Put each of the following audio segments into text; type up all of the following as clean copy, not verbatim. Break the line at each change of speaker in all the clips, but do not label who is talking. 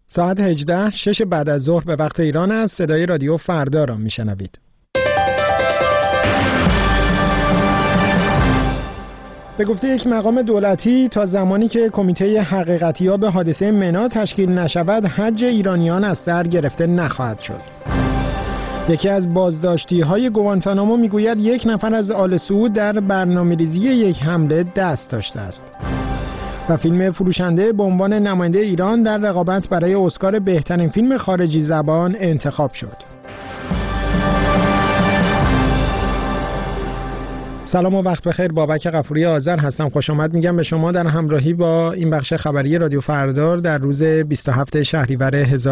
ساعت 18 6 بعد از ظهر به وقت ایران است. صدای رادیو فردا را میشنوید. به گفته یک مقام دولتی تا زمانی که کمیته حقیقتیاب حادثه منا تشکیل نشود حج ایرانیان از سر گرفته نخواهد شد. یکی از بازداشتی‌های گوانتانامو میگوید 1 نفر از آل سعود در برنامه‌ریزی یک حمله دست داشته است. و فیلم فروشنده به عنوان نماینده ایران در رقابت برای اسکار بهترین فیلم خارجی زبان انتخاب شد. سلام و وقت بخیر. بابک غفوری آذر هستم. خوش آمد میگم به شما در همراهی با این بخش خبری رادیو فردار در روز 27 شهریور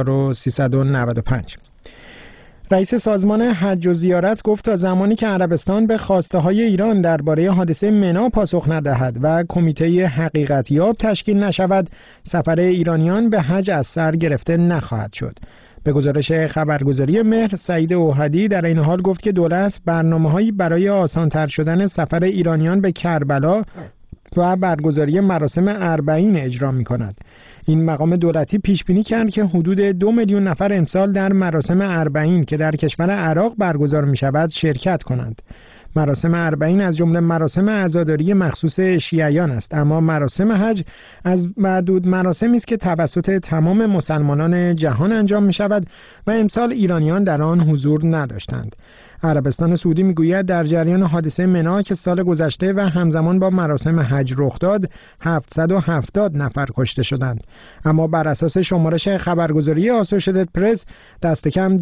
1395. رئیس سازمان حج و زیارت گفت تا زمانی که عربستان به خواسته های ایران درباره حادثه منا پاسخ ندهد و کمیته حقیقتیاب تشکیل نشود، سفر ایرانیان به حج از سر گرفته نخواهد شد. به گزارش خبرگزاری مهر، سعید اوحدی در این حال گفت که دولت برنامه‌هایی برای آسان‌تر شدن سفر ایرانیان به کربلا و برگزاری مراسم 40 اجرا می‌کند. این مقام دولتی پیش بینی کرد که حدود 2 میلیون نفر امسال در مراسم 40 که در کشور عراق برگزار می‌شود شرکت کنند. مراسم 40 از جمله مراسم عزاداری مخصوص شیعیان است، اما مراسم حج از معدود مراسمی است که توسط تمام مسلمانان جهان انجام می‌شود و امسال ایرانیان در آن حضور نداشتند. عربستان سعودی میگوید در جریان حادثه منا که سال گذشته و همزمان با مراسم حج رخ داد 770 نفر کشته شدند، اما بر اساس شمارش خبرگزاری آسوشیتد پرس دست کم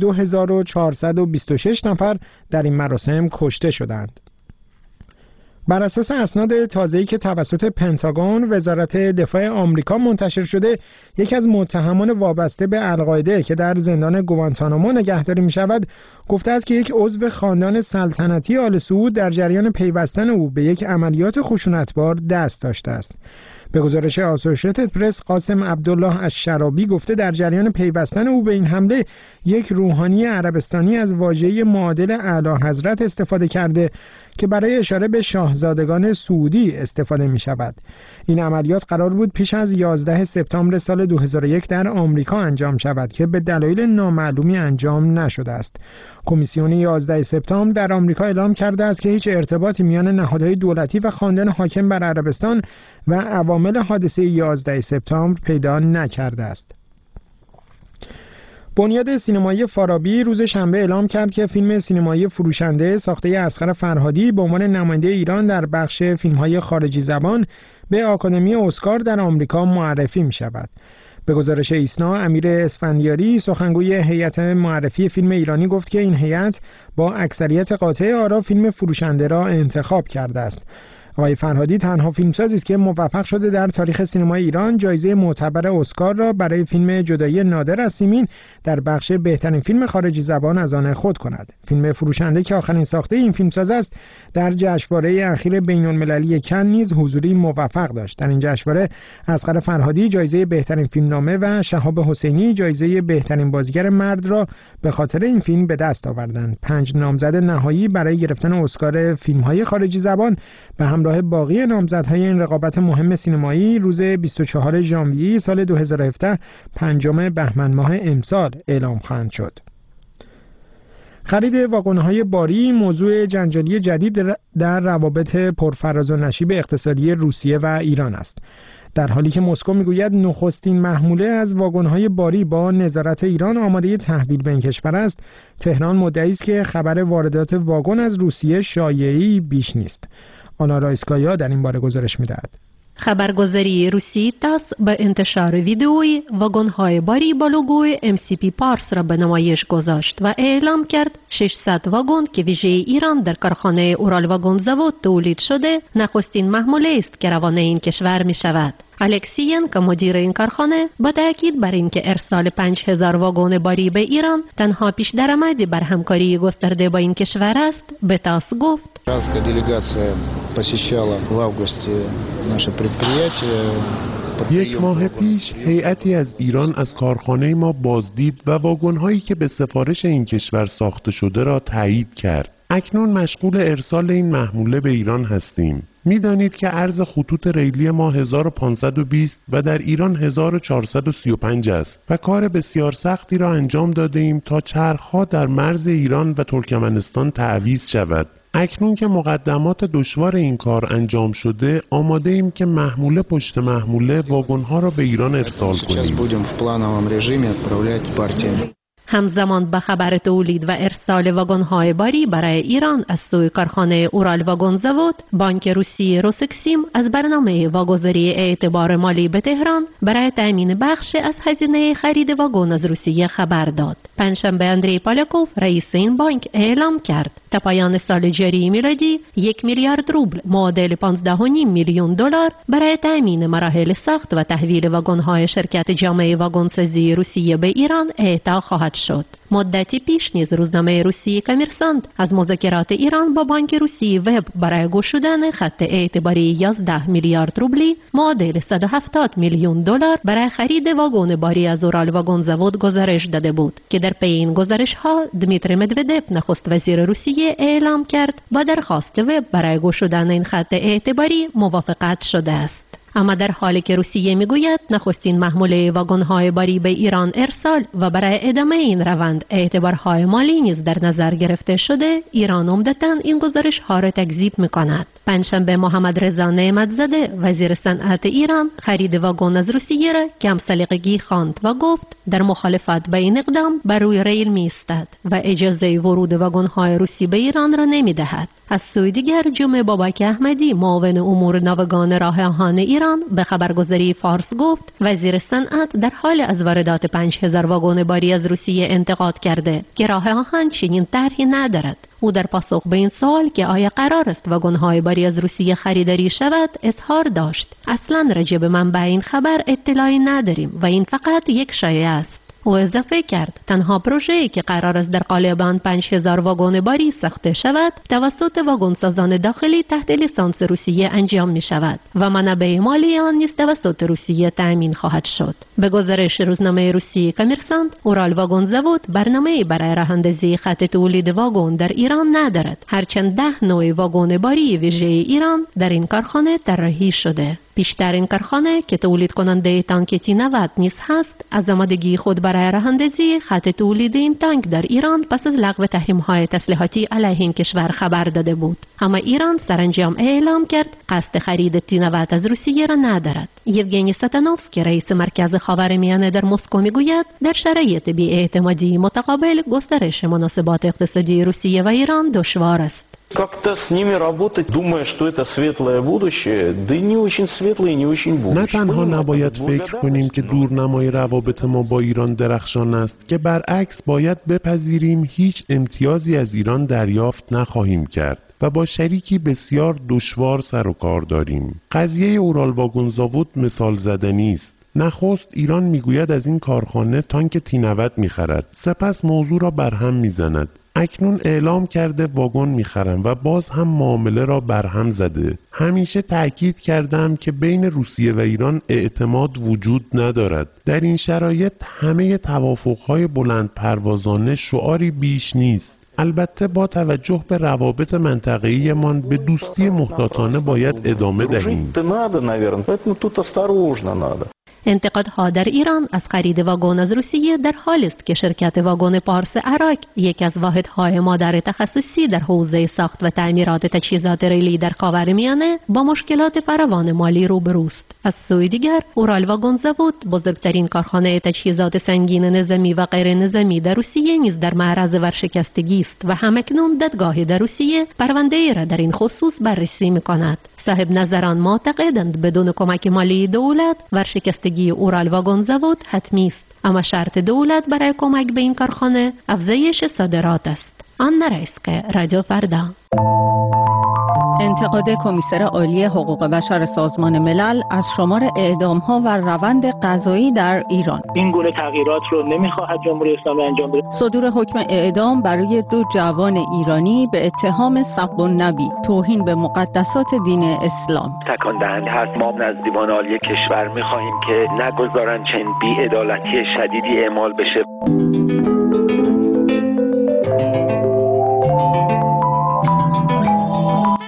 2426 نفر در این مراسم کشته شدند. بر اساس اسناد تازه‌ای که توسط پنتاگون وزارت دفاع آمریکا منتشر شده، یکی از متهمان وابسته به القاعده که در زندان گوانتانامو نگهداری می‌شود، گفته است که یک عضو خاندان سلطنتی آل سعود در جریان پیوستن او به یک عملیات خشونتبار دست داشته است. به گزارش آسوشیتد پرس، قاسم عبدالله الشرابی گفته در جریان پیوستن او به این حمله یک روحانی عربستانی از واژه معادل اعلی حضرت استفاده کرده که برای اشاره به شاهزادگان سعودی استفاده می شود. این عملیات قرار بود پیش از 11 سپتامبر سال 2001 در آمریکا انجام شود که به دلایل نامعلومی انجام نشده است. کمیسیون 11 سپتامبر در آمریکا اعلام کرده است که هیچ ارتباطی میان نهادهای دولتی و خاندان حاکم بر عربستان و عوامل حادثه 11 سپتامبر پیدا نکرده است. بنیاد سینمایی فارابی روز شنبه اعلام کرد که فیلم سینمایی فروشنده ساخته اصغر فرهادی به عنوان نماینده ایران در بخش فیلم‌های خارجی زبان به آکادمی اسکار در آمریکا معرفی می‌شود. به گزارش ایسنا، امیر اسفندیاری سخنگوی هیئت معرفی فیلم ایرانی گفت که این هیئت با اکثریت قاطع آرا فیلم فروشنده را انتخاب کرده است. آقای فرهادی تنها فیلمسازی است که موفق شده در تاریخ سینمای ایران جایزه معتبر اسکار را برای فیلم جدایی نادر از سیمین در بخش بهترین فیلم خارجی زبان از آن خود کند. فیلم فروشنده که آخرین ساخته این فیلمساز است، در جشنواره اخیر بین‌المللی کن نیز حضوری موفق داشت. در این جشنواره اصغر فرهادی جایزه بهترین فیلمنامه و شهاب حسینی جایزه بهترین بازیگر مرد را به خاطر این فیلم به دست آوردند. 5 نامزد نهایی برای گرفتن اسکار فیلم‌های خارجی زبان به همراه باقی نامزدهای این رقابت مهم سینمایی روز 24 ژانویه سال 2017 پنجم بهمن ماه امسال اعلام خواهند شد. خرید واگن‌های باری موضوع جنجالی جدید در روابط پرفراز و نشیب اقتصادی روسیه و ایران است. در حالی که مسکو میگوید نخستین محموله از واگن‌های باری با نظارت ایران آماده تحویل به این کشور است، تهران مدعی است که خبر واردات واگن از روسیه شایعی بیش نیست. آنا رایسکایا در این باره گزارش می‌دهد.
خبرگزاری روسی تاس به انتشار ویدئوی واگن‌های باری با لوگوی MCP پارس را به نمایش گذاشت و اعلام کرد 600 واگن که ویژه ایران در کارخانه اورال واگن زاود تولید شده نخستین محموله است که روانه این کشور می شود. الکسیین که مدیر این کارخانه با تاکید بر اینکه ارسال 5000 واگن باری به ایران تنها پیش درآمدی بر همکاری گسترده با این کشور است به تاس گفت.
Иранская делегация посещала в августе наше предприятие.
یک ماه پیش هیئتی از ایران از کارخانه ما بازدید و واگن‌هایی که به سفارش این کشور ساخته شده را تایید کرد. اکنون مشغول ارسال این محموله به ایران هستیم. می‌دانید که عرض خطوط ریلی ما 1520 و در ایران 1435 است و کار بسیار سختی را انجام داده ایم تا چرخ‌ها در مرز ایران و ترکمنستان تعویض شود. اکنون که مقدمات دشوار این کار انجام شده، آماده ایم که محموله پشت محموله واگن‌ها را به ایران ارسال کنیم.
همزمان به خبر تولید و ارسال واگن‌های باری برای ایران از سوی کارخانه اورال واگن زاود، بانک روسی روسکسیم از برنامه واگذاری اعتبار مالی به تهران برای تأمین بخش از هزینه خرید واگن از روسیه خبر داد. پنجشنبه اندری پالاکوف رئیس این بانک اعلام کرد تا پایان سال جاری میلادی 1 میلیارد روبل معادل 15.5 میلیون دلار برای تأمین مراحل ساخت و تحویل واگن‌های شرکت جامعه واگنسازی روسیه به ایران اعطا خواهد شد. مدتی پیش نیز روزنامه روسی کامرسانت از مذاکرات ایران با بانک روسی وب برای گشودن خط اعتباری 11 میلیارد روبلی معادل 170 میلیون دلار برای خرید واگن باری از اورال واگن زاود گزارش داده بود که در پی این گزارش‌ها دمیتری مدودف نخست وزیر روسیه اعلام کرد با درخواست وب برای گشودن این خط اعتباری موافقت شده است. اما در حالی که روسیه میگوید نخستین محموله واگن‌های باری به ایران ارسال و برای ادامه این روند اعتبارهای مالی نیز در نظر گرفته شده، ایران عمدتاً این گزارش‌ها را تکذیب می‌کند. پنجشنبه محمد رضا نعمت‌زاده وزیر صنعت ایران خرید واگن از روسیه را کم سلیقگی خواند و گفت در مخالفت با این اقدام بر روی ریل می‌ایستد و اجازه ورود واگن‌های روسی به ایران را نمی‌دهد. از سوی دیگر جمعه بابک احمدی معاون امور ناوگان راه آهن ایران به خبرگزاری فارس گفت وزیر صنعت در حال از واردات 5000 واگن باری از روسیه انتقاد کرده که راه آهن چنین طرحی ندارد. او در پاسخ به این سوال که آیا قرار است واگن‌های باری از روسیه خریداری شود اظهار داشت اصلاً راجع به منبع این خبر اطلاعی نداریم و این فقط یک شایعه است. او اضافه کرد تنها پروژه‌ای که قرار است در قالب آن 5000 واگن باری ساخته شود توسط واگنسازان داخلی تحت لیسانس روسیه انجام می شود و منابع مالی آن نیز توسط روسیه تأمین خواهد شد. به گزارش روزنامه روسی کامرسانت، اورال واگن زاود برنامه‌ای برای راه‌اندازی خط تولید واگن در ایران ندارد، هرچند 10 نوع واگن باری ویژه ایران در این کارخانه طراحی شده. بیشترین کارخانه که تولید کننده تانک T90 نیز هست، از آمادگی خود برای راه‌اندازی خط تولید این تانک در ایران پس از لغو تحریم‌های تسلیحاتی علیه این کشور خبر داده بود. اما ایران سرانجام اعلام کرد قصد خرید T90 از روسیه را ندارد. یوگنی ساتانوفسکی رئیس مرکز خاورمیانه در مسکو میگوید در شرایط بی‌اعتمادی متقابل گسترش مناسبات اقتصادی روسیه و ایران دشوار است.
Как-то с ними работать, думая, что это светлое будущее, да не очень светлое и не очень будущее.
نه تنها نباید فکر کنیم که دورنمای روابط ما با ایران درخشان است که برعکس باید بپذیریم هیچ امتیازی از ایران دریافت نخواهیم کرد و با شریکی بسیار دشوار سر و کار داریم. قضیه اورال واگن زاود مثال زدنی است. نخست ایران میگوید از این کارخانه تانک T90 میخرد، سپس موضوع را برهم میزند. اکنون اعلام کرده واگن میخرم و باز هم معامله را برهم زده. همیشه تأکید کردم که بین روسیه و ایران اعتماد وجود ندارد. در این شرایط همه توافقهای بلند پروازانه شعاری بیش نیست. البته با توجه به روابط منطقه‌ایمان به دوستی محتاطانه باید ادامه دهیم.
انتقادها در ایران از خرید واگن از روسیه در حالی است که شرکت واگن پارس عراق، یکی از واحدهای مادر تخصصی در حوزه ساخت و تعمیرات تجهیزات ریلی در خاورمیانه، با مشکلات فراوان مالی روبروست. از سوی دیگر، اورال واگن زاود، بزرگترین کارخانه تجهیزات سنگین نظامی و غیر نظامی در روسیه، نیز در معرض ورشکستگی است و همکنون دادگاهی در روسیه پرونده‌ای را در این خصوص بررسی می‌کند. صاحب نظران معتقدند بدون کمک مالی دولت ورشکستگی اورال واگن زاود حتمی است، اما شرط دولت برای کمک به این کارخانه افزایش صادرات است. آنا رایسکه، رادیو فردا.
انتقاد کمیسر عالی حقوق بشر سازمان ملل از شمار اعدام‌ها و روند قضایی در ایران.
این گونه تغییرات رو نمی‌خواهد جمهوری اسلامی انجام بده.
صدور حکم اعدام برای 2 جوان ایرانی به اتهام سب النبی، توهین به مقدسات دین اسلام.
تکان دهنده هست. ما از دیوان عالی کشور می‌خواهیم که نگذارن چنین بی‌عدالتی شدیدی اعمال بشه.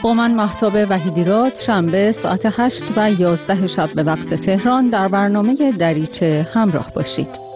با من مهتاب وحیدیراد شنبه ساعت 8 و 11 شب به وقت تهران در برنامه دریچه همراه باشید.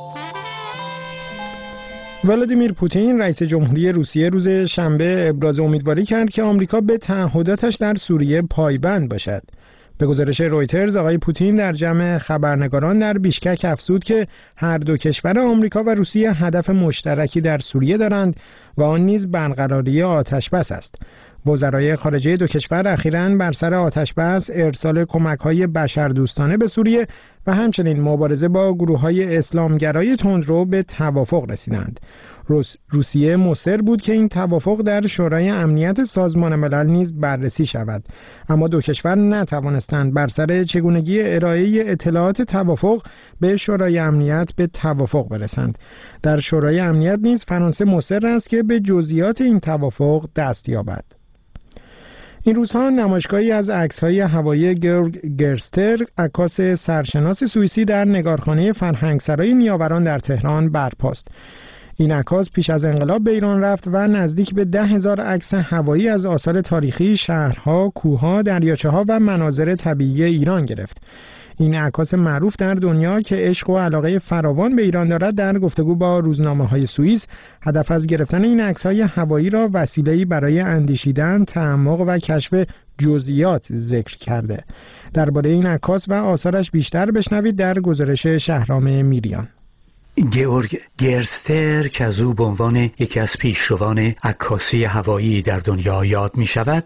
ولادیمیر پوتین رئیس جمهوری روسیه روز شنبه ابراز امیدواری کرد که آمریکا به تعهداتش در سوریه پایبند باشد. به گزارش رویترز آقای پوتین در جمع خبرنگاران در بیشکک افزود که هر دو کشور آمریکا و روسیه هدف مشترکی در سوریه دارند و آن نیز برقراری آتشبس است. وزرای خارجه دو کشور اخیراً بر سر آتشبس، ارسال کمک‌های بشردوستانه به سوریه و همچنین مبارزه با گروه‌های اسلامگرای تندرو به توافق رسیدند. روسیه مصر بود که این توافق در شورای امنیت سازمان ملل نیز بررسی شود، اما دو کشور نتوانستند بر سر چگونگی ارائه اطلاعات توافق به شورای امنیت به توافق برسند. در شورای امنیت نیز فرانسه مصر است که به جزئیات این توافق دست یابد. این روزها نمایشگاهی از عکس‌های هوایی گیورگ گرستر، عکاس سرشناس سوئیسی، در نگارخانه فرهنگسرای نیاوران در تهران برپاست. این عکاس پیش از انقلاب به ایران رفت و نزدیک به 10,000 عکس هوایی از آثار تاریخی، شهرها، کوهها، دریاچه‌ها و مناظر طبیعی ایران گرفت. این عکاس معروف در دنیا که عشق و علاقه فراوان به ایران دارد، در گفتگو با روزنامه‌های سوئیس هدف از گرفتن این عکس‌های هوایی را وسیله‌ای برای اندیشیدن، تعمق و کشف جزئیات ذکر کرده. درباره این عکاس و آثارش بیشتر بشنوید در گزارش شهرام میریان.
گیورگ گرستر که از او به عنوان یکی از پیشروان عکاسی هوایی در دنیا یاد می شود،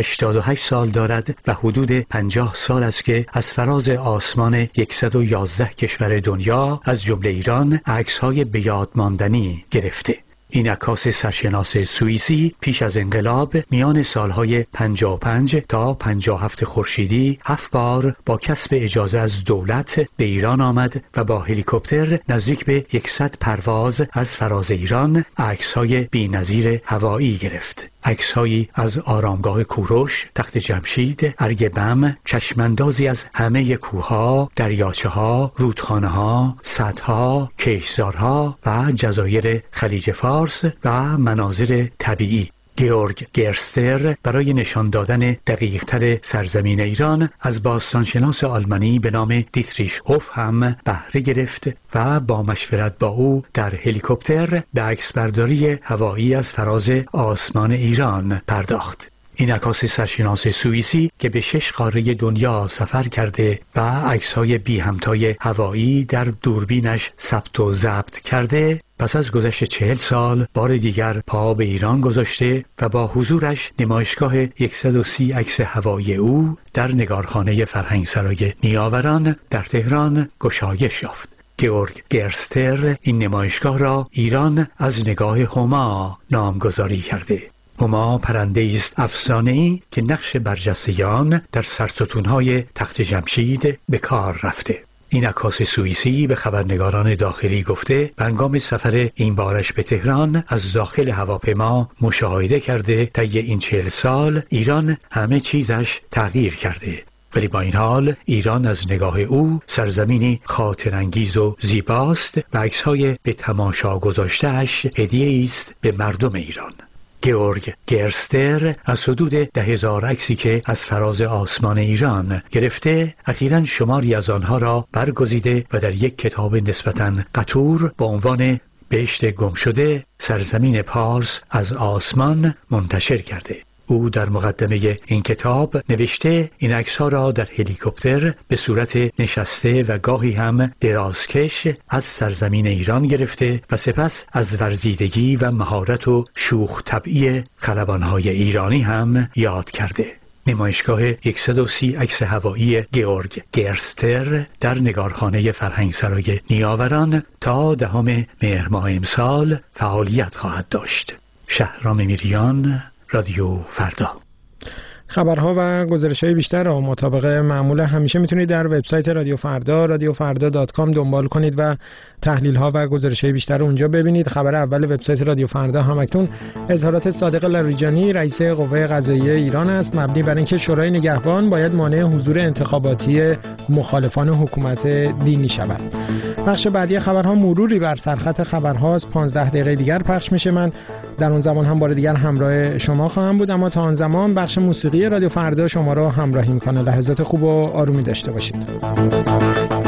88 سال دارد و حدود 50 سال است که از فراز آسمان 111 کشور دنیا از جمله ایران عکس‌های به یاد ماندنی گرفته. این عکاس سرشناس سوئیسی پیش از انقلاب میان سالهای 55 تا 57 خورشیدی 7 بار با کسب اجازه از دولت به ایران آمد و با هلیکوپتر نزدیک به 100 پرواز از فراز ایران عکس‌های بی‌نظیر هوایی گرفت. عکس‌هایی از آرامگاه کوروش، تخت جمشید، ارگ بم، چشماندازی از همه کوه‌ها، دریاچه‌ها، رودخانه‌ها، سدها، کشتزارها و جزایر خلیج فارس و مناظر طبیعی. گیورگ گرستر برای نشان دادن دقیق‌تر سرزمین ایران از باستانشناس آلمانی به نام دیتریش هوف هم بهره گرفت و با مشورت با او در هلیکوپتر به عکسبرداری هوایی از فراز آسمان ایران پرداخت. این عکاس سرشناس سوئیسی که به 6 قاره دنیا سفر کرده و عکس‌های بی همتای هوایی در دوربینش ثبت و ضبط کرده، پس از گذشت 40 سال بار دیگر پا به ایران گذاشته و با حضورش نمایشگاه 130 عکس هوایی او در نگارخانه فرهنگسرای نیاوران در تهران گشایش یافت. گیورگ گرستر این نمایشگاه را ایران از نگاه هما نامگذاری کرده. هما پرنده‌ای است افسانه‌ای که نقش برجسته آن در سرستون‌های تخت جمشید به کار رفته. این عکاس سوئیسی به خبرنگاران داخلی گفته هنگام سفر این بارش به تهران از داخل هواپیما مشاهده کرده طی این 40 سال ایران همه چیزش تغییر کرده، ولی با این حال ایران از نگاه او سرزمینی خاطرانگیز و زیباست و عکس‌های به تماشا گذاشته‌اش هدیه‌ای است به مردم ایران. گیورگ گرستر از حدود 10,000 عکسی که از فراز آسمان ایران گرفته، اخیراً شماری از آنها را برگزیده و در یک کتاب نسبتاً قطور با عنوان بهشت گم شده، سرزمین پارس از آسمان منتشر کرده. او در مقدمه این کتاب نوشته این عکس‌ها را در هلیکوپتر به صورت نشسته و گاهی هم درازکش از سرزمین ایران گرفته و سپس از ورزیدگی و مهارت و شوخ طبعی خلبان‌های ایرانی هم یاد کرده. نمایشگاه 130 عکس هوایی گیورگ گرستر در نگارخانه فرهنگسرای نیاوران تا 10 مهر ماه امسال فعالیت خواهد داشت. شهرام میریان، رادیو فردا.
خبرها و گزارش‌های بیشتر را مطابق معمول همیشه میتونید در وبسایت رادیو فردا radiofarda.com دنبال کنید و تحلیل‌ها و گزارش‌های بیشتر رو اونجا ببینید. خبر اول وبسایت رادیو فردا همکنون اظهارات صادق لاریجانی رئیس قوه قضاییه ایران است، مبنی بر اینکه شورای نگهبان باید مانع حضور انتخاباتی مخالفان حکومت دینی شود. بخش بعدی خبرها مروری بر سرخط خبرهاست. 15 دقیقه دیگر پخش میشه. من در اون زمان هم بار دیگر همراه شما خواهم بود، اما تا آن زمان بخش موسیقی رادیو فردا شما را همراهی می‌کنه. لحظات خوب و آرومی داشته باشید.